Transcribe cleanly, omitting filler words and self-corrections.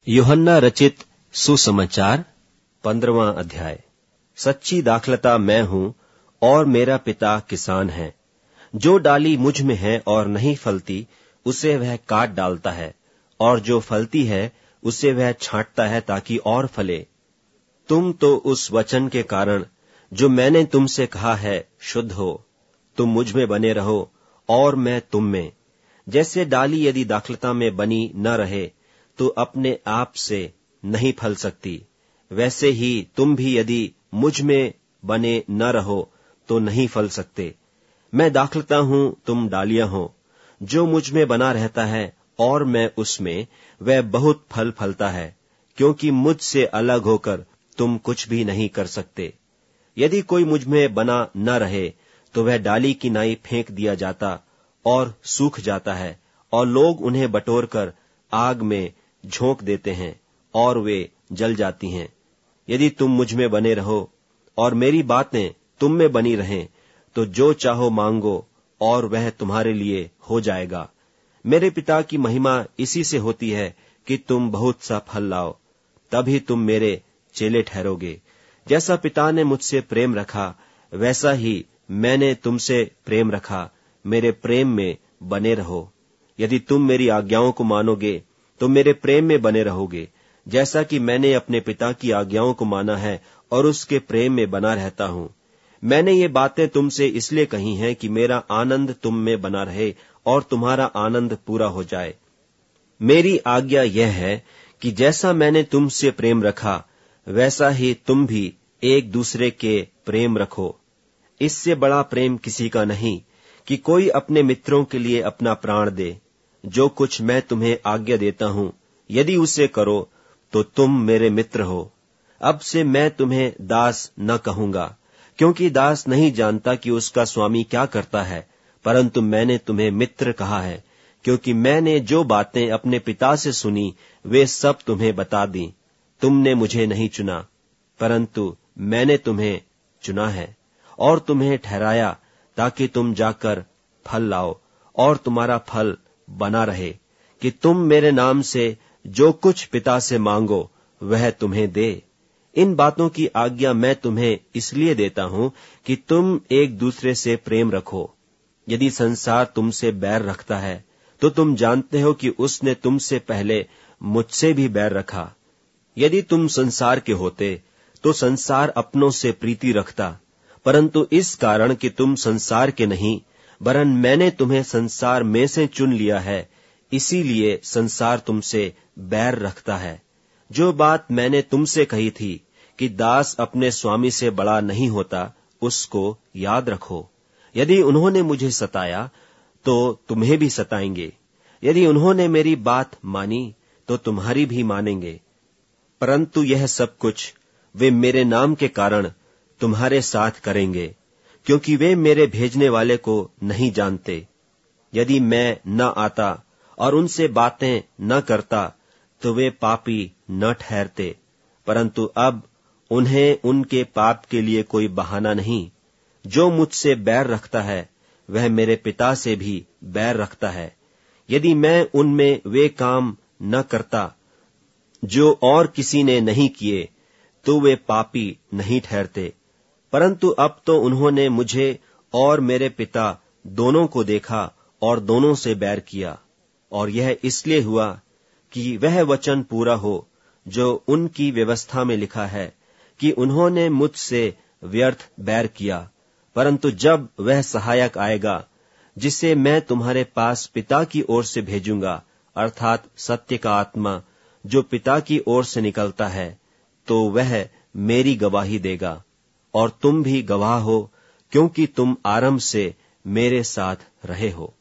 यूहन्ना रचित सुसमाचार 15वां अध्याय। सच्ची दाखलता मैं हूँ और मेरा पिता किसान है। जो डाली मुझ में है और नहीं फलती उसे वह काट डालता है, और जो फलती है उसे वह छांटता है ताकि और फले। तुम तो उस वचन के कारण जो मैंने तुमसे कहा है शुद्ध हो। तुम मुझ में बने रहो और मैं तुम में। जैसे डाली यदि दाखलता में बनी न रहे तो अपने आप से नहीं फल सकती, वैसे ही तुम भी यदि मुझ में बने न रहो तो नहीं फल सकते। मैं दाखलता हूँ, तुम डालियां हो। जो मुझ में बना रहता है और मैं उसमें, वह बहुत फल फलता है, क्योंकि मुझसे अलग होकर तुम कुछ भी नहीं कर सकते। यदि कोई मुझ में बना न रहे तो वह डाली की नाई फेंक दिया जाता और सूख जाता है, और लोग उन्हें बटोर कर आग में झोंक देते हैं और वे जल जाती हैं। यदि तुम मुझ में बने रहो और मेरी बातें तुम में बनी रहें तो जो चाहो मांगो और वह तुम्हारे लिए हो जाएगा। मेरे पिता की महिमा इसी से होती है कि तुम बहुत सा फल लाओ, तभी तुम मेरे चेले ठहरोगे। जैसा पिता ने मुझसे प्रेम रखा वैसा ही मैंने तुमसे प्रेम रखा। मेरे प्रेम में बने रहो। यदि तुम मेरी आज्ञाओं को मानोगे तो मेरे प्रेम में बने रहोगे, जैसा कि मैंने अपने पिता की आज्ञाओं को माना है और उसके प्रेम में बना रहता हूँ। मैंने ये बातें तुमसे इसलिए कही हैं कि मेरा आनंद तुम में बना रहे और तुम्हारा आनंद पूरा हो जाए। मेरी आज्ञा यह है कि जैसा मैंने तुमसे प्रेम रखा वैसा ही तुम भी एक दूसरे के प्रेम रखो। इससे बड़ा प्रेम किसी का नहीं कि कोई अपने मित्रों के लिए अपना प्राण दे। जो कुछ मैं तुम्हें आज्ञा देता हूँ, यदि उसे करो तो तुम मेरे मित्र हो। अब से मैं तुम्हें दास न कहूंगा, क्योंकि दास नहीं जानता कि उसका स्वामी क्या करता है, परंतु मैंने तुम्हें मित्र कहा है, क्योंकि मैंने जो बातें अपने पिता से सुनी वे सब तुम्हें बता दी। तुमने मुझे नहीं चुना, परंतु मैंने तुम्हें चुना है और तुम्हें ठहराया, ताकि तुम जाकर फल लाओ और तुम्हारा फल बना रहे, कि तुम मेरे नाम से जो कुछ पिता से मांगो वह तुम्हें दे। इन बातों की आज्ञा मैं तुम्हें इसलिए देता हूँ कि तुम एक दूसरे से प्रेम रखो। यदि संसार तुमसे बैर रखता है तो तुम जानते हो कि उसने तुमसे पहले मुझसे भी बैर रखा। यदि तुम संसार के होते तो संसार अपनों से प्रीति रखता, परंतु इस कारण कि तुम संसार के नहीं वरन मैंने तुम्हें संसार में से चुन लिया है, इसीलिए संसार तुमसे बैर रखता है। जो बात मैंने तुमसे कही थी कि दास अपने स्वामी से बड़ा नहीं होता, उसको याद रखो। यदि उन्होंने मुझे सताया तो तुम्हें भी सताएंगे। यदि उन्होंने मेरी बात मानी तो तुम्हारी भी मानेंगे। परंतु यह सब कुछ वे मेरे नाम के कारण तुम्हारे साथ करेंगे, क्योंकि वे मेरे भेजने वाले को नहीं जानते। यदि मैं न आता और उनसे बातें न करता तो वे पापी न ठहरते, परंतु अब उन्हें उनके पाप के लिए कोई बहाना नहीं। जो मुझसे बैर रखता है वह मेरे पिता से भी बैर रखता है। यदि मैं उनमें वे काम न करता जो और किसी ने नहीं किए तो वे पापी नहीं ठहरते। परंतु अब तो उन्होंने मुझे और मेरे पिता दोनों को देखा और दोनों से बैर किया। और यह इसलिए हुआ कि वह वचन पूरा हो जो उनकी व्यवस्था में लिखा है कि उन्होंने मुझसे व्यर्थ बैर किया। परंतु जब वह सहायक आएगा जिसे मैं तुम्हारे पास पिता की ओर से भेजूंगा, अर्थात सत्य का आत्मा जो पिता की ओर से निकलता है, तो वह मेरी गवाही देगा। और तुम भी गवाह हो, क्योंकि तुम आरंभ से मेरे साथ रहे हो।